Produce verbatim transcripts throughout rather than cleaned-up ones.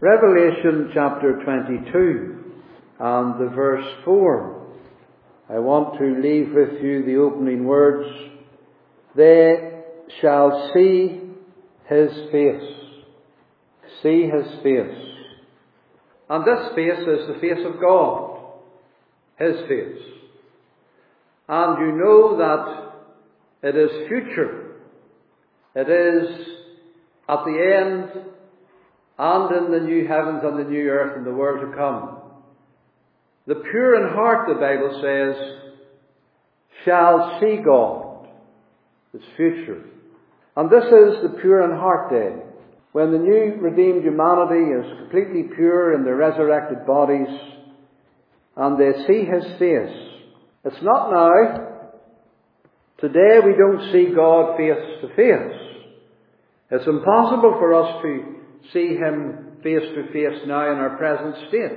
Revelation chapter twenty-two and the verse four. I want to leave with you the opening words. They shall see his face. See his face. And this face is the face of God. His face. And you know that it is future. It is at the end and in the new heavens and the new earth and the world to come. The pure in heart, the Bible says, shall see God. It's future. And this is the pure in heart day, when the new redeemed humanity is completely pure in their resurrected bodies, and they see his face. It's not now. Today we don't see God face to face. It's impossible for us to see him face to face now in our present state.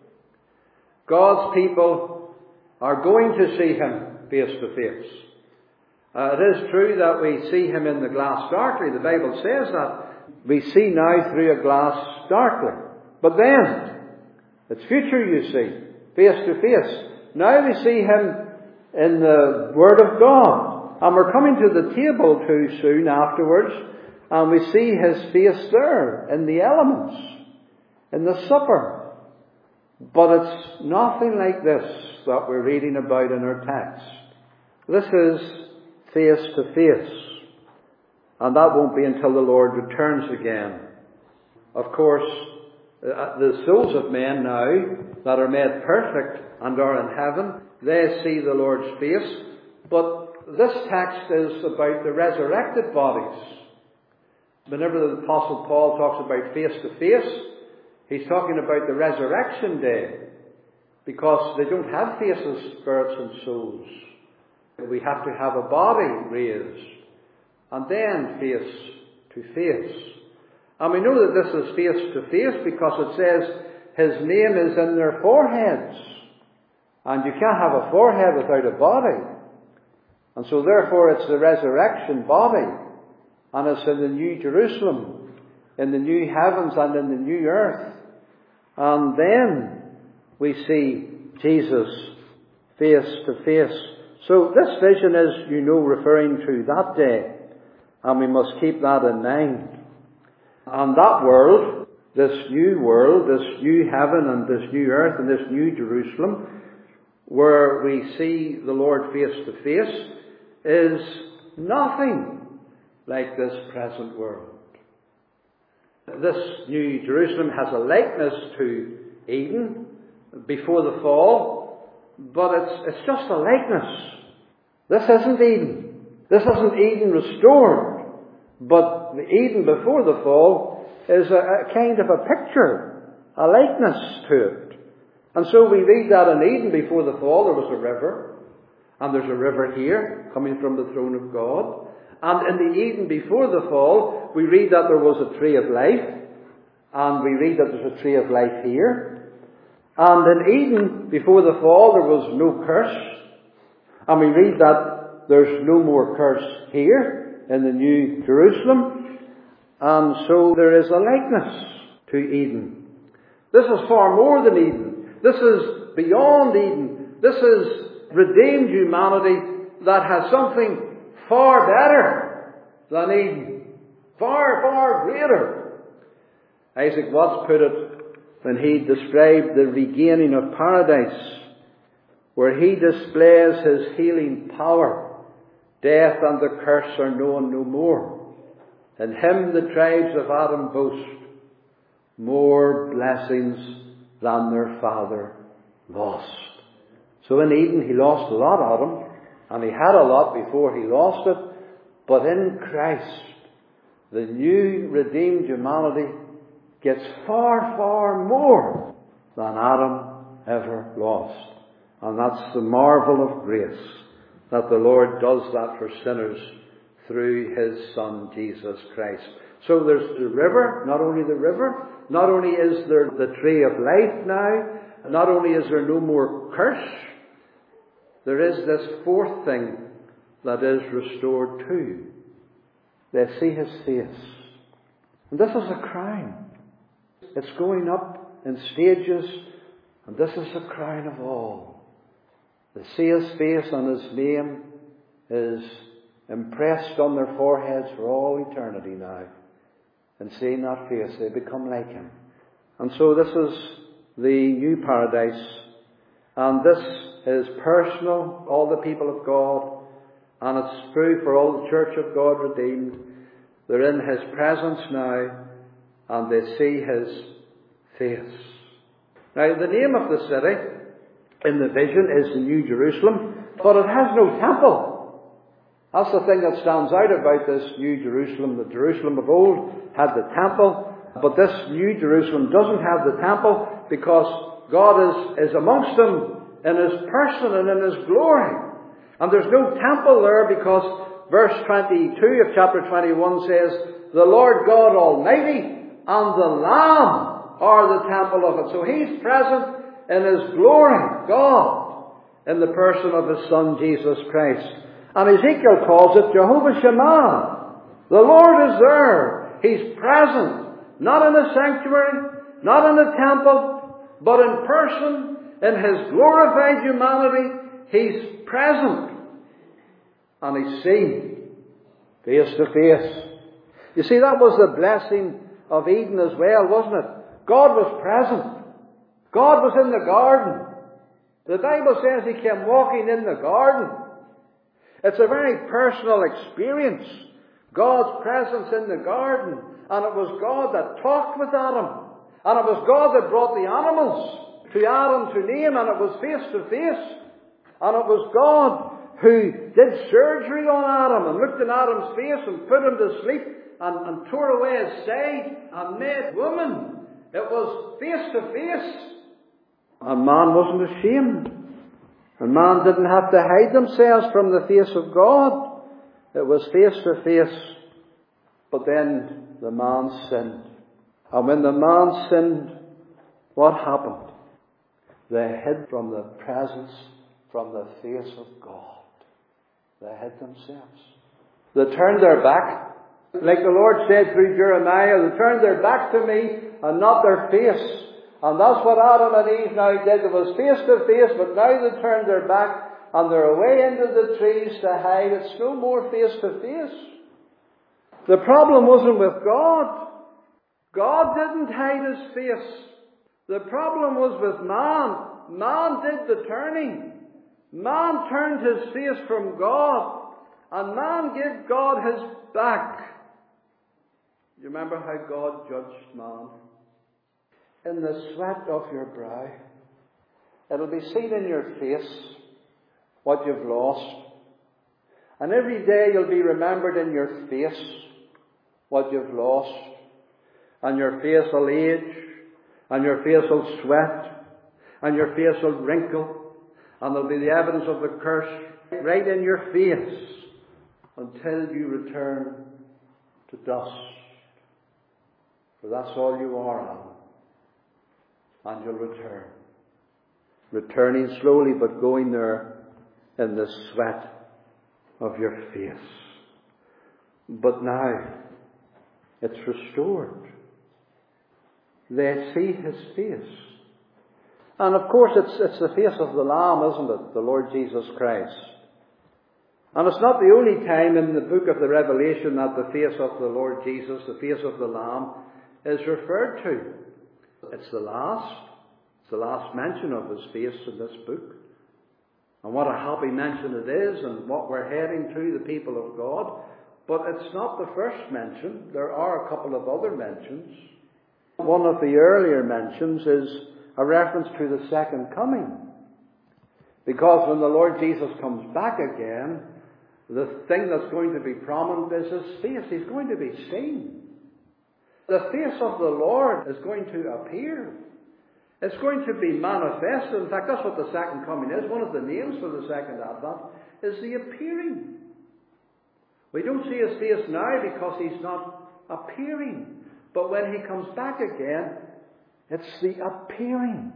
God's people are going to see him face to face. Uh, it is true that we see him in the glass darkly. The Bible says that. We see now through a glass darkly. But then, it's future you see, face to face. Now we see him in the Word of God. And we're coming to the table too soon afterwards. And we see his face there in the elements, in the supper. But it's nothing like this that we're reading about in our text. This is face to face. And that won't be until the Lord returns again. Of course, the souls of men now that are made perfect and are in heaven, they see the Lord's face. But this text is about the resurrected bodies. Whenever the Apostle Paul talks about face to face, he's talking about the resurrection day. Because they don't have faces, spirits and souls. We have to have a body raised. And then face to face. And we know that this is face to face because it says his name is in their foreheads. And you can't have a forehead without a body. And so therefore it's the resurrection body. And it's in the New Jerusalem, in the new heavens and in the new earth. And then we see Jesus face to face. So this vision is, you know, referring to that day. And we must keep that in mind. And that world, this new world, this new heaven and this new earth and this new Jerusalem, where we see the Lord face to face, is nothing like this present world. This new Jerusalem has a likeness to Eden before the fall, but it's, it's just a likeness. This isn't Eden. This isn't Eden restored. But the Eden before the fall is a, a kind of a picture, a likeness to it. And so we read that in Eden before the fall there was a river, and there's a river here coming from the throne of God. And in the Eden before the fall, we read that there was a tree of life, and we read that there's a tree of life here. And in Eden before the fall there was no curse, and we read that there's no more curse here in the New Jerusalem. And so there is a likeness to Eden. This is far more than Eden. This is beyond Eden. This is redeemed humanity that has something far better than Eden. Far, far greater. Isaac Watts put it when he described the regaining of paradise, where he displays his healing power. Death and the curse are known no more. In him the tribes of Adam boast more blessings than their father lost. So in Eden he lost a lot, Adam, and he had a lot before he lost it. But in Christ, the new redeemed humanity gets far, far more than Adam ever lost. And that's the marvel of grace, that the Lord does that for sinners through his Son, Jesus Christ. So there's the river, not only the river, not only is there the tree of life now, not only is there no more curse, there is this fourth thing that is restored too. They see his face. And this is a crown. It's going up in stages, and this is the crown of all. They see His face, and His name is impressed on their foreheads for all eternity now. And seeing that face, they become like Him. And so this is the new paradise. And this is personal, all the people of God. And it's true for all the Church of God redeemed. They're in His presence now, and they see His face. Now, the name of the city in the vision is the New Jerusalem, but it has no temple. That's the thing that stands out about this New Jerusalem. The Jerusalem of old had the temple, but this New Jerusalem doesn't have the temple because God is, is amongst them in His person and in His glory. And there's no temple there because verse twenty-two of chapter twenty-one says, the Lord God Almighty and the Lamb are the temple of it. So He's present in His glory, God, in the person of His Son, Jesus Christ. And Ezekiel calls it Jehovah Shammah. The Lord is there. He's present. Not in a sanctuary, not in a temple, but in person, in His glorified humanity. He's present. And He's seen face to face. You see, that was the blessing of Eden as well, wasn't it? God was present. God was in the garden. The Bible says He came walking in the garden. It's a very personal experience. God's presence in the garden. And it was God that talked with Adam. And it was God that brought the animals to Adam to name. And it was face to face. And it was God who did surgery on Adam and looked in Adam's face and put him to sleep and, and tore away his side and made woman. It was face to face. And man wasn't ashamed. And man didn't have to hide themselves from the face of God. It was face to face. But then the man sinned. And when the man sinned, what happened? They hid from the presence, from the face of God. They hid themselves. They turned their back. Like the Lord said through Jeremiah, they turned their back to me and not their face. And that's what Adam and Eve now did. It was face to face, but now they turned their back and they're away into the trees to hide. It's no more face to face. The problem wasn't with God. God didn't hide His face. The problem was with man. Man did the turning. Man turned his face from God, and man gave God his back. You remember how God judged man? In the sweat of your brow. It'll be seen in your face what you've lost. And every day you'll be remembered in your face what you've lost. And your face will age, and your face will sweat, and your face will wrinkle, and there'll be the evidence of the curse right in your face until you return to dust. For that's all you are, Adam. And you'll return. Returning slowly, but going there in the sweat of your face. But now, it's restored. They see His face. And of course, it's, it's the face of the Lamb, isn't it? The Lord Jesus Christ. And it's not the only time in the book of the Revelation that the face of the Lord Jesus, the face of the Lamb, is referred to. It's the last. It's the last mention of His face in this book. And what a happy mention it is, and what we're heading to, the people of God. But it's not the first mention. There are a couple of other mentions. One of the earlier mentions is a reference to the second coming. Because when the Lord Jesus comes back again, the thing that's going to be prominent is His face. He's going to be seen. The face of the Lord is going to appear. It's going to be manifested. In fact, that's what the second coming is. One of the names for the second advent is the appearing. We don't see His face now because He's not appearing. But when He comes back again, it's the appearing.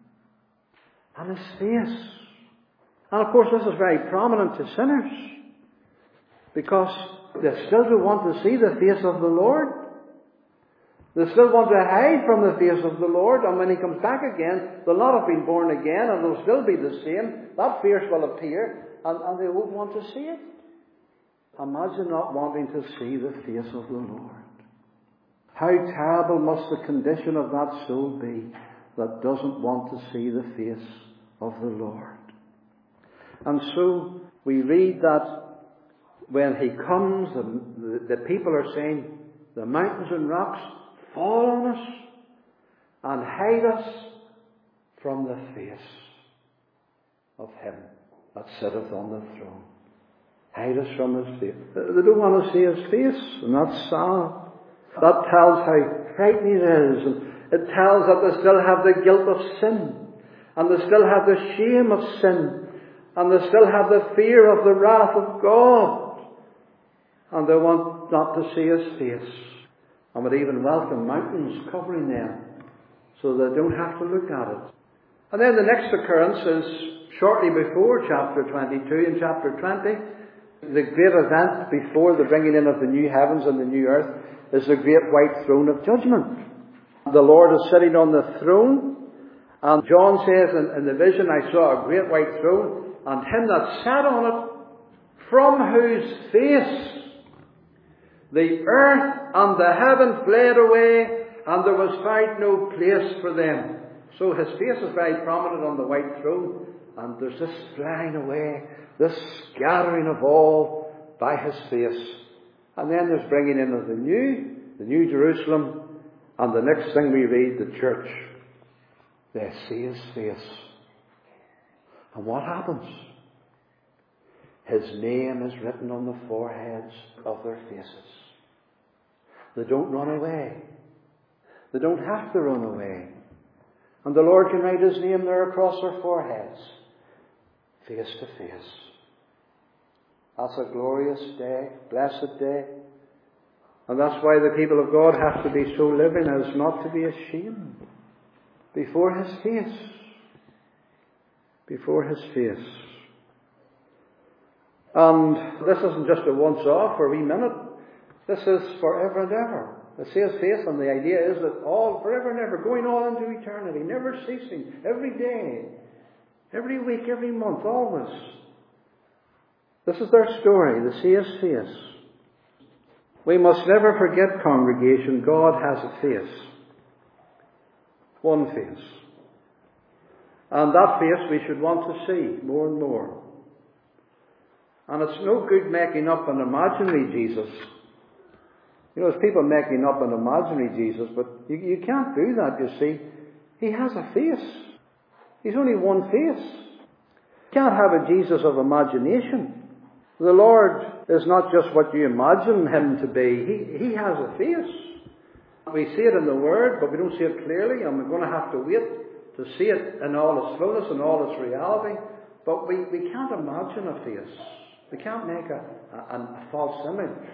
And His face. And of course, this is very prominent to sinners. Because they still do want to see the face of the Lord. They still want to hide from the face of the Lord, and when He comes back again, they'll not have been born again, and they'll still be the same. That face will appear, and, and they won't want to see it. Imagine not wanting to see the face of the Lord. How terrible must the condition of that soul be that doesn't want to see the face of the Lord. And so we read that when He comes, the, the, the people are saying, the mountains and rocks fall on us and hide us from the face of Him that sitteth on the throne. Hide us from His face. They don't want to see His face, and that's sad. That tells how frightening it is, and it tells that they still have the guilt of sin, and they still have the shame of sin, and they still have the fear of the wrath of God, and they want not to see His face, and would even welcome mountains covering them, so they don't have to look at it. And then the next occurrence is shortly before chapter twenty-two. In chapter twenty, the great event before the bringing in of the new heavens and the new earth is the great white throne of judgment. The Lord is sitting on the throne, and John says in, in the vision, I saw a great white throne, and Him that sat on it, from whose face the earth and the heaven fled away, and there was found no place for them. So His face is very prominent on the white throne, and there's this flying away, this scattering of all by His face. And then there's bringing in of the new, the new Jerusalem, and the next thing we read, the church. They see His face. And what happens? His name is written on the foreheads of their faces. They don't run away. They don't have to run away. And the Lord can write His name there across their foreheads, face to face. That's a glorious day, blessed day. And that's why the people of God have to be so living as not to be ashamed before His face. Before His face. And this isn't just a once-off or a wee minute. This is forever and ever. They see His face, and the idea is that all, forever and ever, going on into eternity, never ceasing, every day, every week, every month, always. This is their story. They see His face. We must never forget, congregation, God has a face. One face. And that face we should want to see more and more. And it's no good making up an imaginary Jesus. You know, there's people making up an imaginary Jesus, but you, you can't do that, you see. He has a face. He's only one face. You can't have a Jesus of imagination. The Lord is not just what you imagine Him to be. He, he has a face. We see it in the Word, but we don't see it clearly, and we're going to have to wait to see it in all its fullness and all its reality. But we, we can't imagine a face. We can't make a, a, a false image.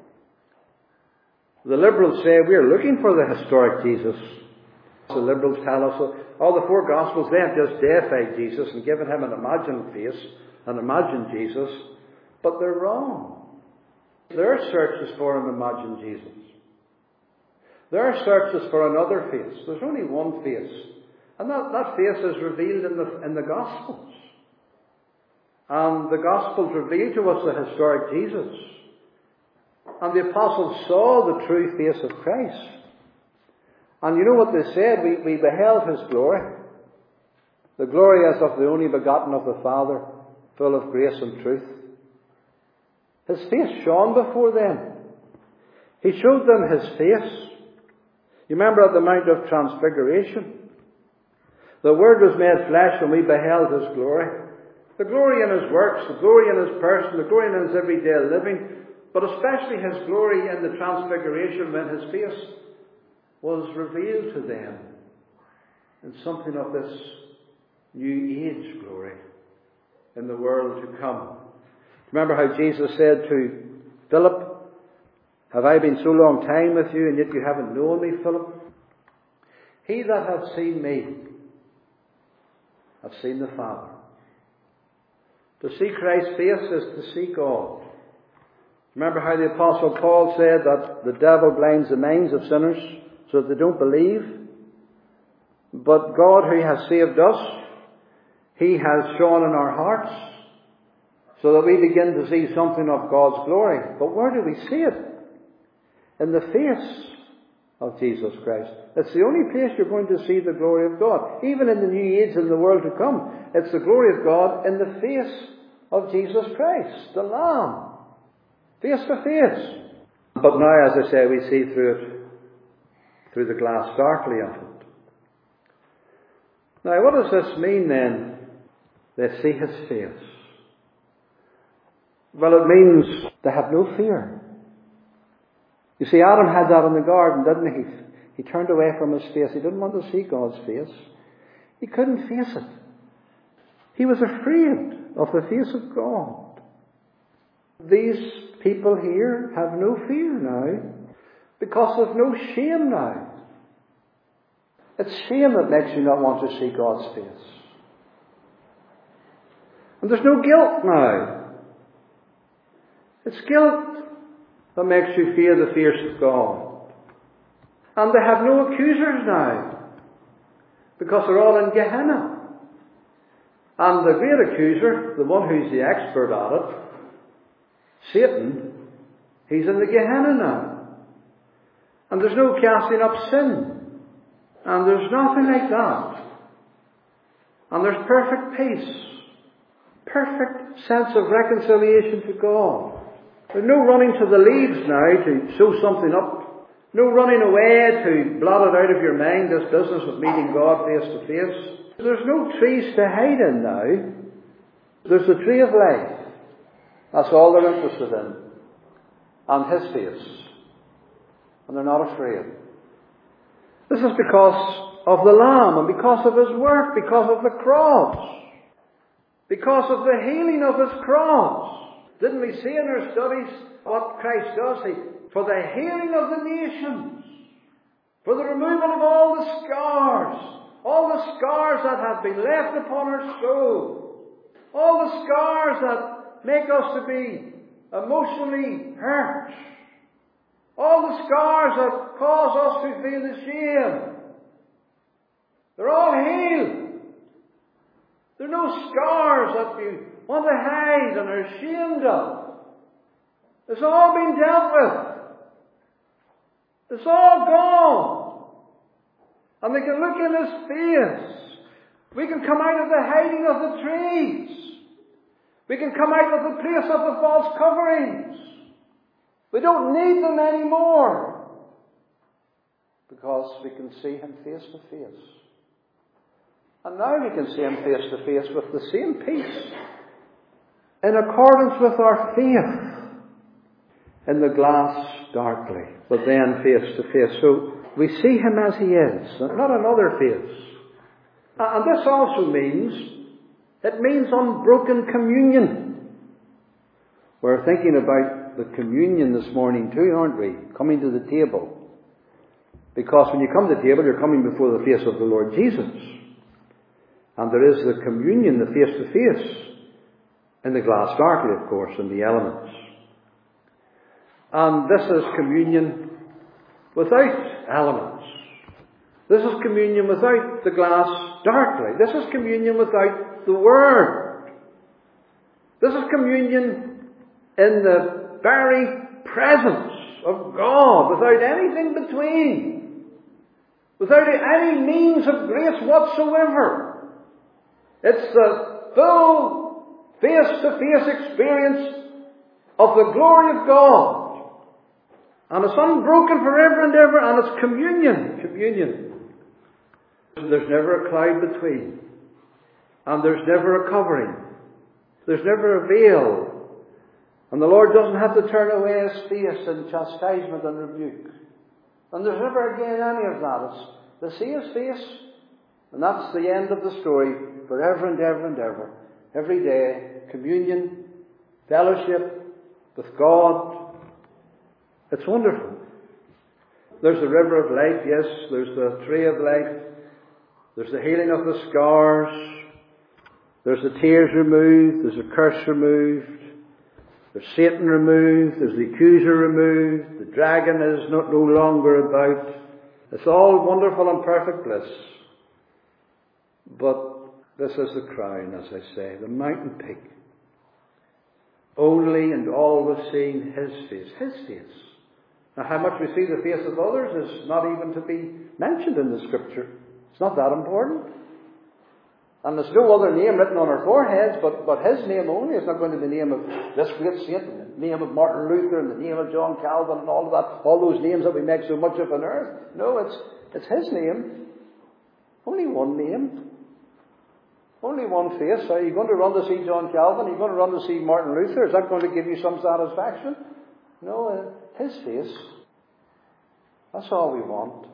The liberals say we're looking for the historic Jesus. The liberals tell us all the four Gospels, they have just deified Jesus and given Him an imagined face, an imagined Jesus. But they're wrong. Their search is for an imagined Jesus. Their search is for another face. There's only one face. And that, that face is revealed in the, in the Gospels. And the Gospels reveal to us the historic Jesus. And the apostles saw the true face of Christ. And you know what they said? We, we beheld His glory. The glory as of the only begotten of the Father, full of grace and truth. His face shone before them. He showed them His face. You remember at the Mount of Transfiguration? The Word was made flesh and we beheld His glory. The glory in His works, the glory in His person, the glory in His everyday living, but especially His glory in the Transfiguration when His face was revealed to them in something of this new age glory in the world to come. Remember how Jesus said to Philip, have I been so long time with you, and yet you haven't known me, Philip? He that hath seen me hath seen the Father. To see Christ's face is to see God. Remember how the Apostle Paul said that the devil blinds the minds of sinners so that they don't believe. But God, who has saved us, He has shone in our hearts so that we begin to see something of God's glory. But where do we see it? In the face of Jesus Christ. It's the only place you're going to see the glory of God. Even in the new age and the world to come, it's the glory of God in the face of Jesus Christ, the Lamb. Face to face. But now, as I say, we see through it, through the glass darkly of it. Now, what does this mean then? They see His face. Well, it means they have no fear. You see, Adam had that in the garden, didn't he? He turned away from his face. He didn't want to see God's face. He couldn't face it. He was afraid of the face of God. These people here have no fear now, because there's no shame now. It's shame that makes you not want to see God's face. And there's no guilt now. It's guilt that makes you fear the face of God. And they have no accusers now, because they're all in Gehenna. And the great accuser, the one who's the expert at it, Satan, he's in the Gehenna now. And there's no casting up sin. And there's nothing like that. And there's perfect peace. Perfect sense of reconciliation to God. There's no running to the leaves now to sew something up. No running away to blot it out of your mind, this business of meeting God face to face. There's no trees to hide in now. There's the tree of life. That's all they're interested in. And His face. And they're not afraid. This is because of the Lamb and because of His work, because of the cross. Because of the healing of His cross. Didn't we see in our studies what Christ does? He, for the healing of the nations. For the removal of all the scars. All the scars that have been left upon our soul. All the scars that make us to be emotionally hurt. All the scars that cause us to feel the shame. They're all healed. There are no scars that you want to hide and are ashamed of. It's all been dealt with. It's all gone. And we can look in His face. We can come out of the hiding of the trees. We can come out of the place of the false coverings. We don't need them anymore. Because we can see Him face to face. And now we can see Him face to face with the same peace. In accordance with our faith. In the glass darkly. But then face to face. So we see Him as He is. Not another face. And this also means, it means unbroken communion. We're thinking about the communion this morning too, aren't we? Coming to the table. Because when you come to the table, you're coming before the face of the Lord Jesus. And there is the communion, the face to face. In the glass darkly, of course, in the elements. And this is communion without elements. This is communion without the glass darkly. This is communion without the Word. This is communion in the very presence of God, without anything between. Without any means of grace whatsoever. It's the full face-to-face experience of the glory of God. And it's unbroken forever and ever, and it's communion. Communion. There's never a cloud between. And there's never a covering. There's never a veil. And the Lord doesn't have to turn away His face in chastisement and rebuke. And there's never again any of that. It's to see His face, and that's the end of the story, forever and ever and ever. Every day, communion, fellowship with God. It's wonderful. There's the river of life, yes. There's the tree of life. There's the healing of the scars. There's the tears removed. There's the curse removed. There's Satan removed. There's the accuser removed. The dragon is not no longer about. It's all wonderful and perfect bliss. But this is the crown, as I say, the mountain peak. Only and always seeing His face. His face. Now, how much we see the face of others is not even to be mentioned in the Scripture. It's not that important. And there's no other name written on our foreheads, but, but His name only. It's not going to be the name of this great saint, and the name of Martin Luther, and the name of John Calvin, and all of that, all those names that we make so much of on earth. No, it's, it's His name. Only one name. Only one face. Are you going to run to see John Calvin? Are you going to run to see Martin Luther? Is that going to give you some satisfaction? No, uh, His face. That's all we want.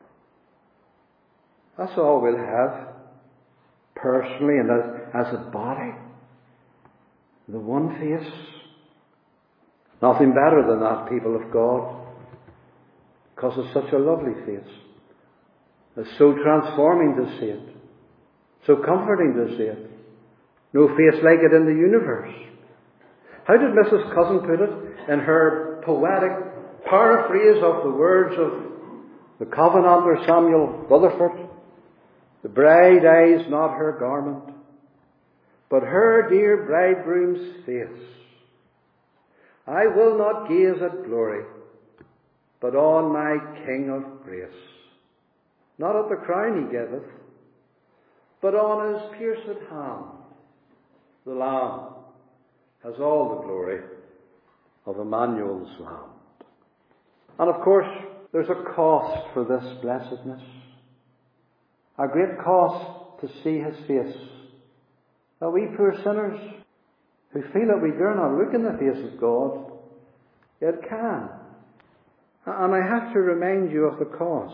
That's all we'll have. Personally and as, as a body. The one face. Nothing better than that, people of God. Because it's such a lovely face. It's so transforming to see it. So comforting to see it. No face like it in the universe. How did Missus Cousin put it in her poetic paraphrase of the words of the Covenanter Samuel Rutherford? The bride eyes not her garment, but her dear bridegroom's face. I will not gaze at glory, but on my King of grace. Not at the crown He giveth, but on His pierced hand. The Lamb has all the glory of Emmanuel's land. And of course, there's a cost for this blessedness. A great cost to see His face. That we poor sinners who feel that we dare not look in the face of God, yet can. And I have to remind you of the cost.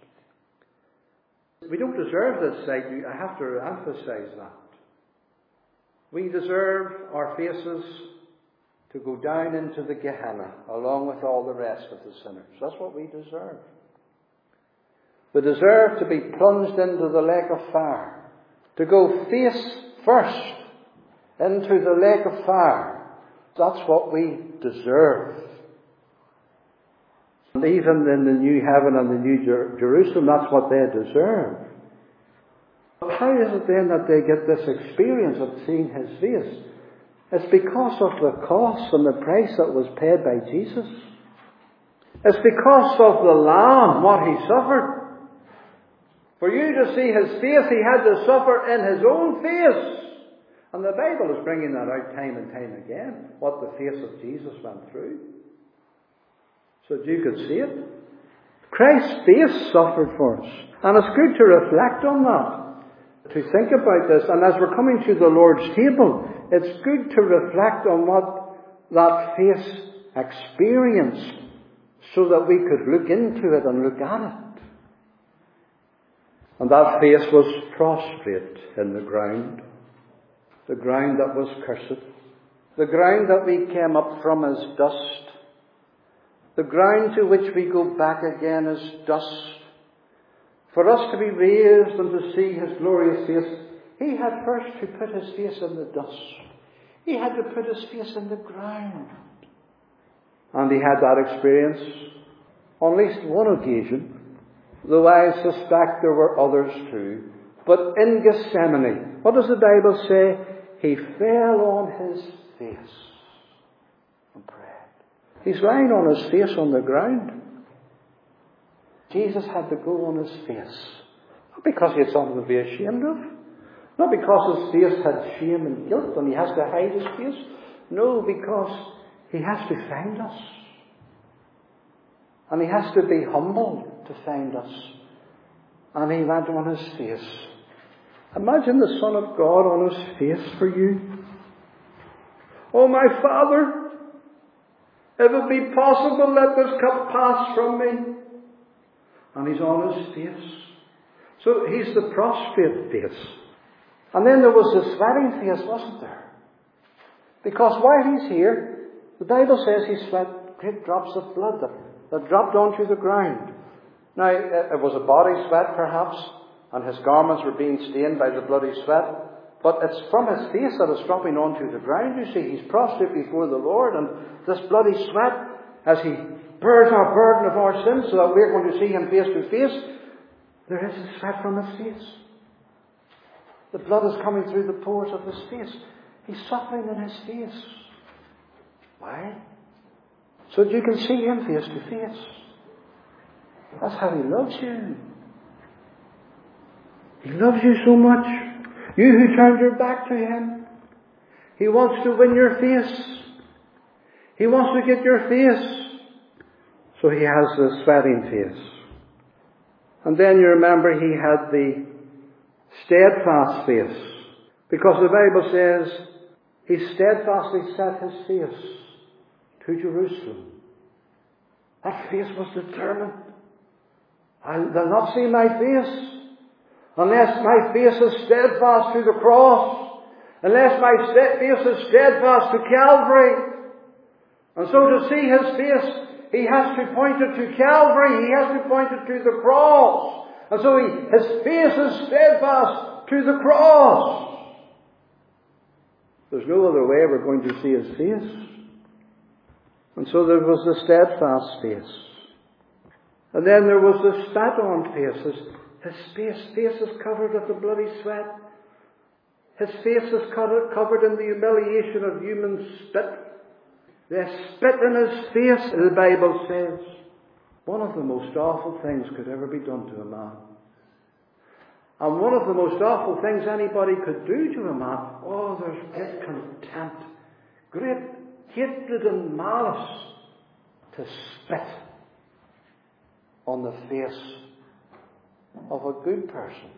We don't deserve this sight. I have to emphasize that. We deserve our faces to go down into the Gehenna along with all the rest of the sinners. That's what we deserve. We deserve to be plunged into the lake of fire. To go face first into the lake of fire. That's what we deserve. And even in the new heaven and the new Jer- Jerusalem, that's what they deserve. But how is it then that they get this experience of seeing His face? It's because of the cost and the price that was paid by Jesus. It's because of the Lamb, what He suffered. For you to see His face, He had to suffer in His own face. And the Bible is bringing that out time and time again, what the face of Jesus went through. So that you could see it. Christ's face suffered for us. And it's good to reflect on that. To think about this. And as we're coming to the Lord's table, it's good to reflect on what that face experienced, so that we could look into it and look at it. And that face was prostrate in the ground. The ground that was cursed. The ground that we came up from as dust. The ground to which we go back again as dust. For us to be raised and to see His glorious face, He had first to put His face in the dust. He had to put His face in the ground. And He had that experience on at least one occasion. Though I suspect there were others too. But in Gethsemane, what does the Bible say? He fell on His face and prayed. He's lying on His face on the ground. Jesus had to go on His face. Not because He had something to be ashamed of. Not because His face had shame and guilt and He has to hide His face. No, because He has to find us. And He has to be humbled to find us. And He went on His face. Imagine the Son of God on His face for you. Oh, my Father, if it be possible, let this cup pass from me. And He's on His face. So He's the prostrate face. And then there was the sweating face, wasn't there? Because while He's here, the Bible says He sweat great drops of blood that, that dropped onto the ground. Now, it was a body sweat perhaps, and His garments were being stained by the bloody sweat. But it's from His face that it's dropping onto the ground, you see. He's prostrate before the Lord, and this bloody sweat as He bears our burden of our sins so that we're going to see Him face to face, there is a sweat from His face. The blood is coming through the pores of His face. He's suffering in His face. Why? So that you can see Him face to face. That's how He loves you. He loves you so much. You who turned your back to Him. He wants to win your face. He wants to get your face. So He has the sweating face. And then you remember He had the steadfast face. Because the Bible says He steadfastly set His face to Jerusalem. That face was determined. I'll they'll not see my face unless my face is steadfast to the cross. Unless my face is steadfast to Calvary. And so to see His face, He has to point it to Calvary. He has to point it to the cross. And so he, His face is steadfast to the cross. There's no other way we're going to see His face. And so there was the steadfast face. And then there was the spat-on face. His, his face, face is covered with the bloody sweat. His face is covered, covered in the humiliation of human spit. They spit in His face, the Bible says. One of the most awful things could ever be done to a man. And one of the most awful things anybody could do to a man, oh, there's great contempt, great hatred and malice to spit on the face of a good person.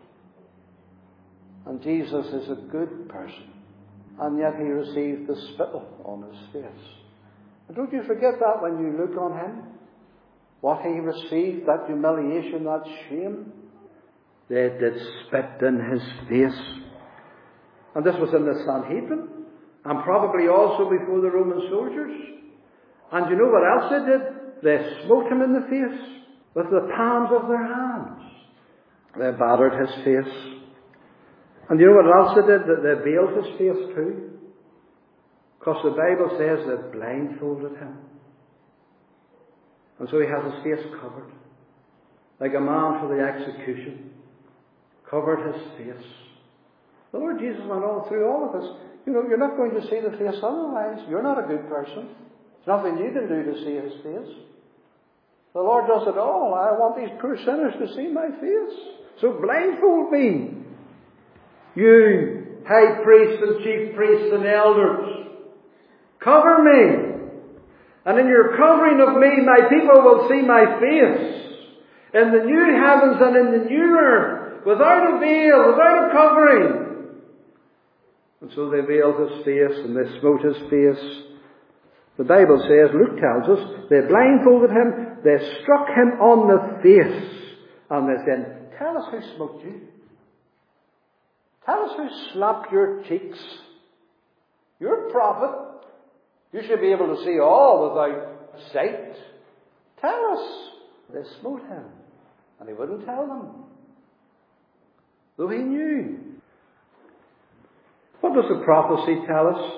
And Jesus is a good person. And yet He received the spittle on His face. And don't you forget that when you look on Him. What He received, that humiliation, that shame. They did spit in His face. And this was in the Sanhedrin. And probably also before the Roman soldiers. And you know what else they did? They smote Him in the face with the palms of their hands. They battered His face. And you know what else they did? They veiled His face too. Because the Bible says they blindfolded Him. And so He has His face covered. Like a man for the execution. Covered His face. The Lord Jesus went all through all of this. You know, you're not going to see the face otherwise. You're not a good person. There's nothing you can do to see His face. The Lord does it all. I want these poor sinners to see my face. So blindfold me. You, high priests and chief priests and elders, cover me. And in your covering of me, my people will see my face. In the new heavens and in the new earth, without a veil, without a covering. And so they veiled His face and they smote His face. The Bible says, Luke tells us, they blindfolded Him, they struck Him on the face, and they said, tell us who smote you. Tell us who slapped your cheeks. You're a prophet. You should be able to see all without sight. Tell us. They smote Him, and He wouldn't tell them. Though He knew. What does the prophecy tell us?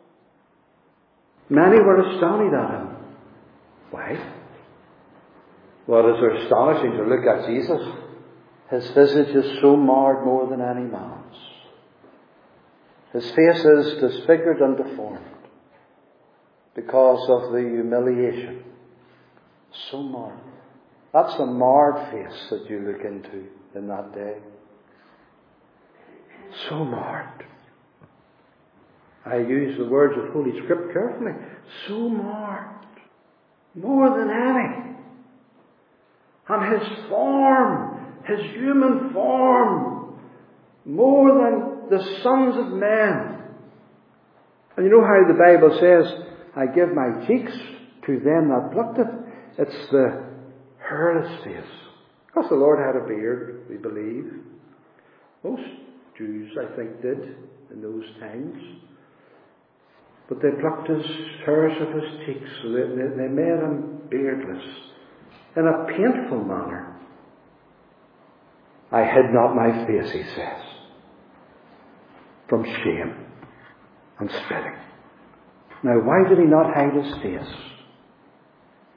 Many were astonished at Him. Why? Well, it is astonishing to look at Jesus. His visage is so marred more than any man's. His face is disfigured and deformed because of the humiliation. So marred. That's the marred face that you look into in that day. So marred. I use the words of Holy Script carefully. So marred. More than any. And His form, His human form, more than the sons of men. And you know how the Bible says, I give my cheeks to them that plucked it. It's the hairless face. Because the Lord had a beard, we believe. Most Jews, I think, did in those times. But they plucked his hairs of his cheeks. So they, they, they made Him beardless. In a painful manner. I hid not my face, He says. From shame and spitting. Now, why did He not hide His face?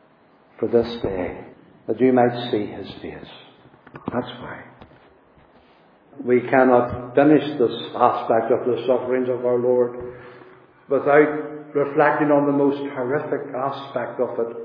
for this day, that you might see his face. That's why. We cannot finish this aspect of the sufferings of our Lord without reflecting on the most horrific aspect of it.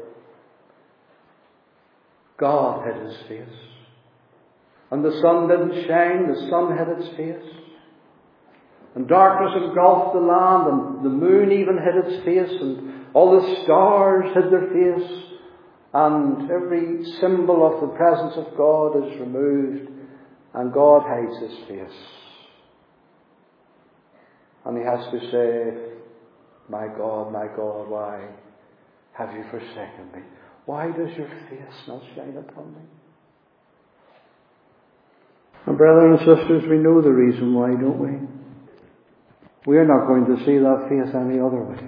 God hid his face. And the sun didn't shine, the sun hid its face. And darkness engulfed the land, and the moon even hid its face, and all the stars hid their face, and every symbol of the presence of God is removed, and God hides his face. And he has to say, my God, my God, why have you forsaken me? Why does your face not shine upon me? And brothers and sisters, we know the reason why, don't we? We are not going to see that face any other way.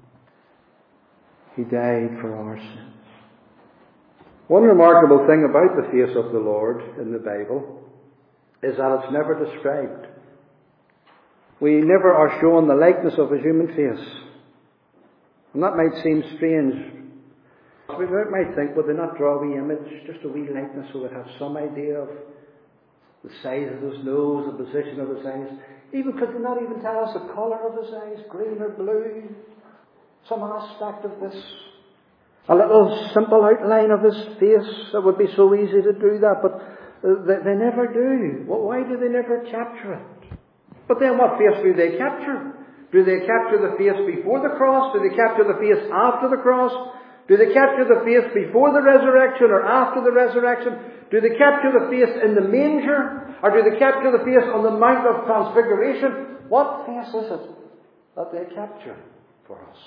He died for our sins. One remarkable thing about the face of the Lord in the Bible is that it's never described. We never are shown the likeness of a human face. And that might seem strange. We might think, would they not draw a wee image, just a wee likeness, so they'd have some idea of the size of his nose, the position of his eyes? Even could they not even tell us the colour of his eyes, green or blue? Some aspect of this. A little simple outline of his face. It would be so easy to do that, but they, they never do. Well, why do they never capture it? But then what face do they capture? Do they capture the face before the cross? Do they capture the face after the cross? Do they capture the face before the resurrection or after the resurrection? Do they capture the face in the manger? Or do they capture the face on the Mount of Transfiguration? What face is it that they capture for us?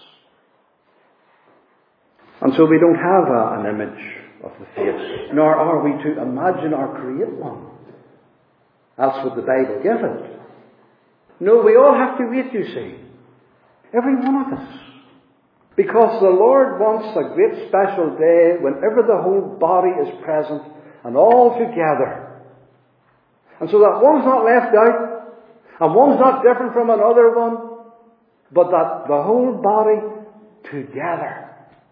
And so we don't have a, an image of the face, nor are we to imagine or create one. Else would the Bible give it. No, we all have to wait, you see. Every one of us. Because the Lord wants a great special day whenever the whole body is present and all together. And so that one's not left out, and one's not different from another one, but that the whole body together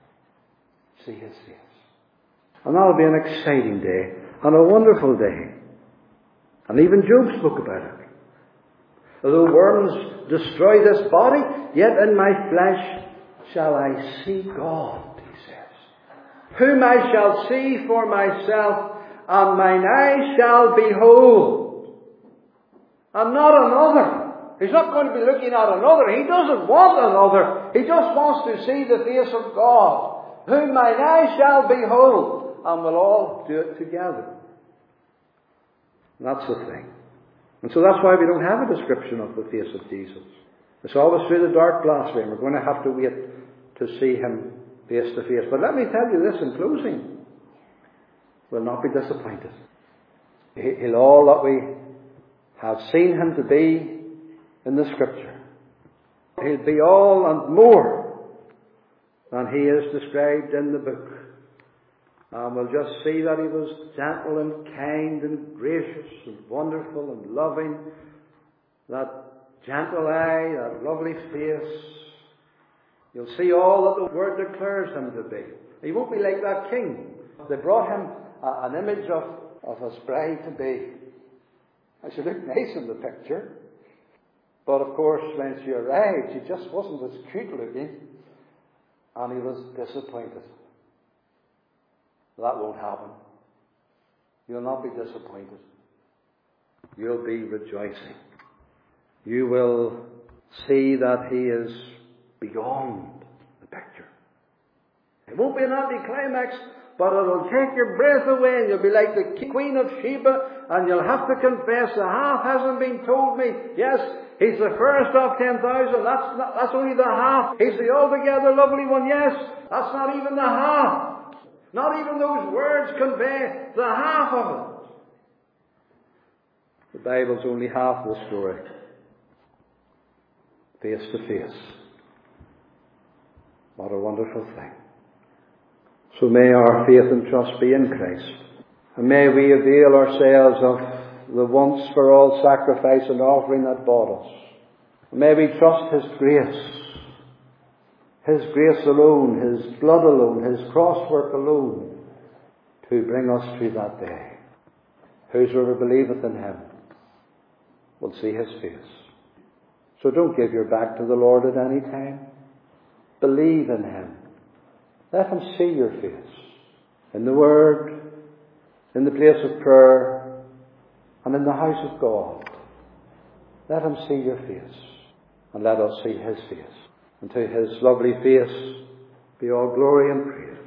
see his face. And that'll be an exciting day, and a wonderful day. And even Job spoke about it. Though worms destroy this body, yet in my flesh shall I see God, he says, whom I shall see for myself, and mine eyes shall behold, and not another. He's not going to be looking at another. He doesn't want another. He just wants to see the face of God, whom mine eyes shall behold, and we'll all do it together. And that's the thing. And so that's why we don't have a description of the face of Jesus. It's always through the dark glass frame. We're going to have to wait to see him face to face. But let me tell you this in closing. We'll not be disappointed. He'll all that we have seen him to be in the Scripture. He'll be all and more than he is described in the book. And we'll just see that he was gentle and kind and gracious and wonderful and loving. That gentle eye, that lovely face. You'll see all that the Word declares him to be. He won't be like that king. They brought him a, an image of, of his bride to be. And she looked nice in the picture. But of course, when she arrived, she just wasn't as cute looking. And he was disappointed. That won't happen. You'll not be disappointed. You'll be rejoicing. You will see that he is beyond the picture. It won't be an anticlimax, but it'll take your breath away, and you'll be like the Queen of Sheba, and you'll have to confess, the half hasn't been told me. Yes, he's the first of ten thousand. That's not, that's only the half. He's the altogether lovely one. Yes, that's not even the half. Not even those words convey the half of it. The Bible's only half the story. Face to face. What a wonderful thing. So may our faith and trust be in Christ. And may we avail ourselves of the once for all sacrifice and offering that bought us. And may we trust his grace, His grace alone, His blood alone, His cross work alone, to bring us to that day. Whosoever believeth in Him will see His face. So don't give your back to the Lord at any time. Believe in Him. Let Him see your face. In the Word, in the place of prayer, and in the house of God. Let Him see your face. And let us see His face. And to His lovely face be all glory and praise